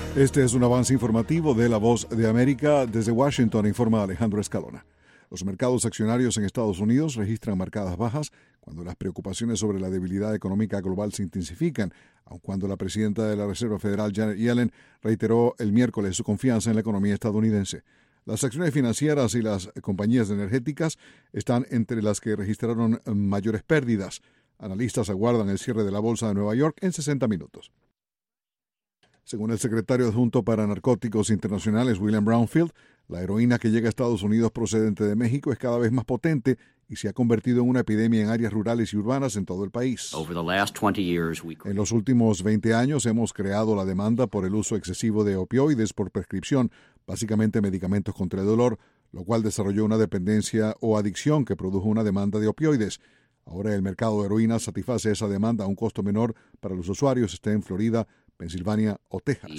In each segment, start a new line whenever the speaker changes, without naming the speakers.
Este es un avance informativo de La Voz de América. Desde Washington informa Alejandro Escalona. Los mercados accionarios en Estados Unidos registran marcadas bajas cuando las preocupaciones sobre la debilidad económica global se intensifican, aun cuando la presidenta de la Reserva Federal, Janet Yellen, reiteró el miércoles su confianza en la economía estadounidense. Las acciones financieras y las compañías energéticas están entre las que registraron mayores pérdidas. Analistas aguardan el cierre de la Bolsa de Nueva York en 60 minutos. Según el secretario adjunto para Narcóticos Internacionales, William Brownfield, la heroína que llega a Estados Unidos procedente de México es cada vez más potente y se ha convertido en una epidemia en áreas rurales y urbanas en todo el país. En los últimos 20 años hemos creado la demanda por el uso excesivo de opioides por prescripción, básicamente medicamentos contra el dolor, lo cual desarrolló una dependencia o adicción que produjo una demanda de opioides. Ahora el mercado de heroína satisface esa demanda a un costo menor para los usuarios, esté en Florida, Pensilvania o Texas.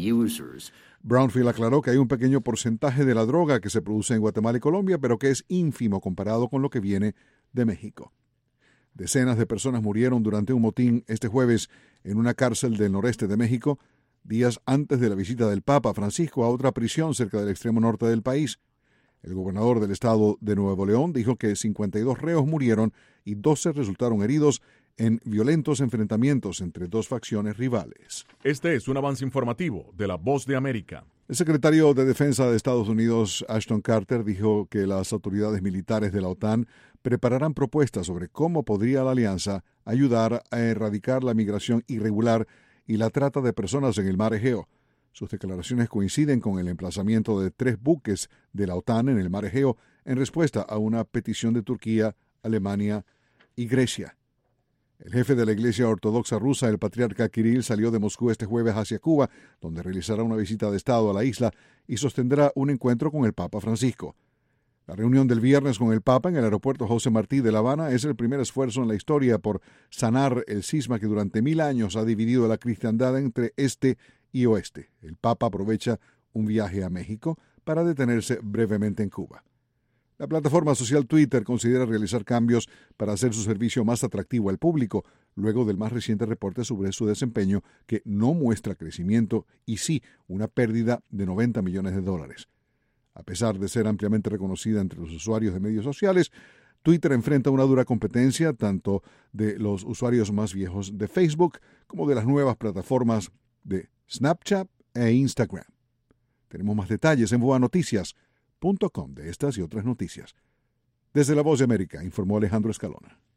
Brownfield aclaró que hay un pequeño porcentaje de la droga que se produce en Guatemala y Colombia, pero que es ínfimo comparado con lo que viene de México. Decenas de personas murieron durante un motín este jueves en una cárcel del noreste de México, días antes de la visita del Papa Francisco a otra prisión cerca del extremo norte del país. El gobernador del estado de Nuevo León dijo que 52 reos murieron y 12 resultaron heridos en violentos enfrentamientos entre dos facciones rivales.
Este es un avance informativo de La Voz de América.
El secretario de Defensa de Estados Unidos, Ashton Carter, dijo que las autoridades militares de la OTAN prepararán propuestas sobre cómo podría la alianza ayudar a erradicar la migración irregular y la trata de personas en el mar Egeo. Sus declaraciones coinciden con el emplazamiento de 3 buques de la OTAN en el mar Egeo en respuesta a una petición de Turquía, Alemania y Grecia. El jefe de la Iglesia Ortodoxa rusa, el patriarca Kirill, salió de Moscú este jueves hacia Cuba, donde realizará una visita de Estado a la isla y sostendrá un encuentro con el Papa Francisco. La reunión del viernes con el Papa en el aeropuerto José Martí de La Habana es el primer esfuerzo en la historia por sanar el cisma que durante 1000 años ha dividido a la cristiandad entre este y oeste. El Papa aprovecha un viaje a México para detenerse brevemente en Cuba. La plataforma social Twitter considera realizar cambios para hacer su servicio más atractivo al público, luego del más reciente reporte sobre su desempeño que no muestra crecimiento y sí una pérdida de $90 millones. A pesar de ser ampliamente reconocida entre los usuarios de medios sociales, Twitter enfrenta una dura competencia tanto de los usuarios más viejos de Facebook como de las nuevas plataformas de Snapchat e Instagram. Tenemos más detalles en boanoticias.com de estas y otras noticias. Desde La Voz de América, informó Alejandro Escalona.